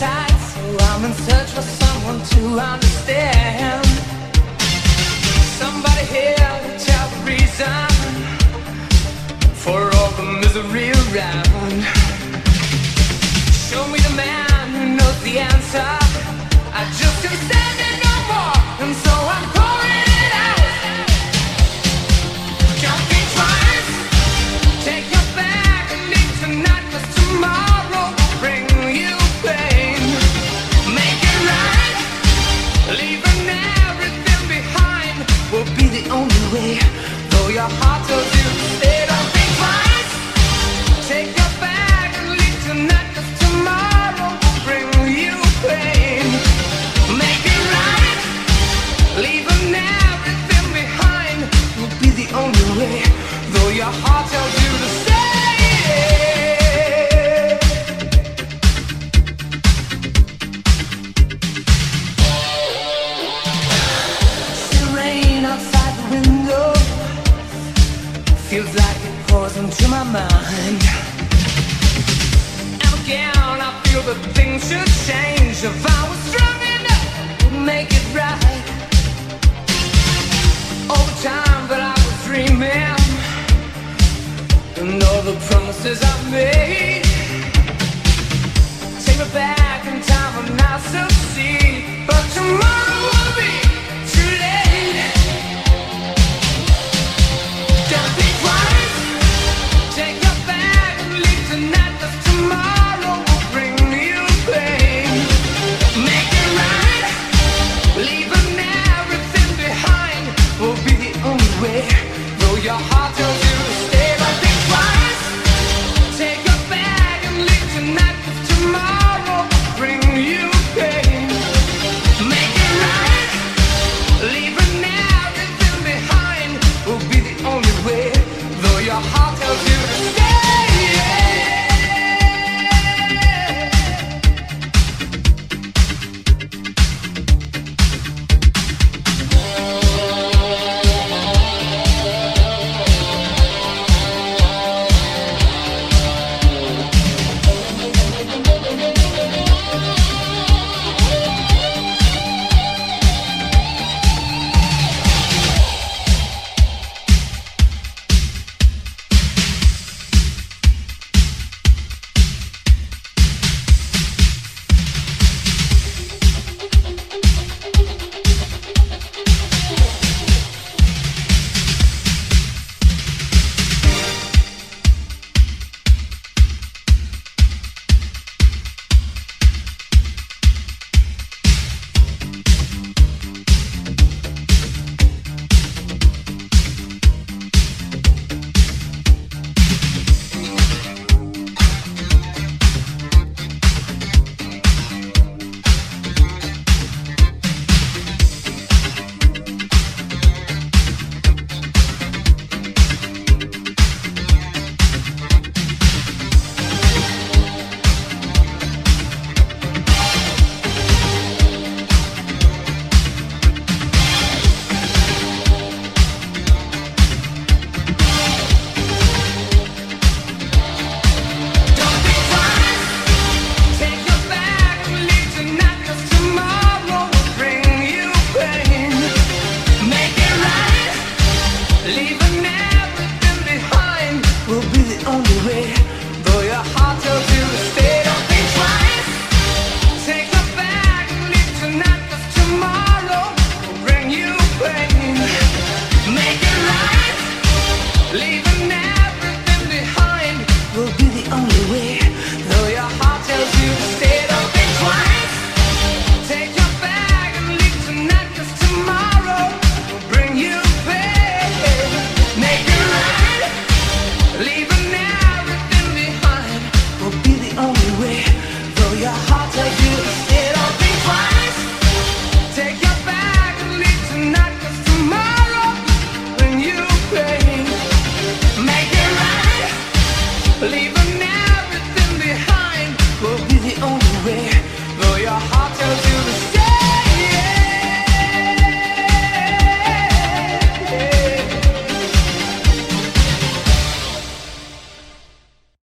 tight, so I'm in search for someone to understand. Somebody here to tell the reason for all the misery around. Show me the man who knows the answer. I just can't stand it no more, and so I'm pouring it out. Don't think twice. Take your bag and leave tonight, 'cause tomorrow will bring you pain. Make it right. Leaving everything behind will be the only way. Though your heart tells you to stay, don't think twice. Take your bag and leave tonight, 'cause tomorrow will bring you pain. Make it right. Leaving everything behind will be the only way. Though your heart tells you to stay. See rain outside the window. Feels like it pours into my mind. And again I feel that things should change. If I was strong enough, would make it right. All the time that I was dreaming, and all the promises I made. Take me back in time and I'll succeed. But tomorrow will be too late. Don't think twice. Take your bag and leave tonight, 'cause tomorrow will bring you pain. Make it right. Leaving everything behind will be the only way. Though your heart tells you to stay, don't think twice. Take your bag and leave tonight, 'cause tomorrow will bring you pain. Make it right. Leaving everything behind will be the only way. Though your heart tells you to stay. Leave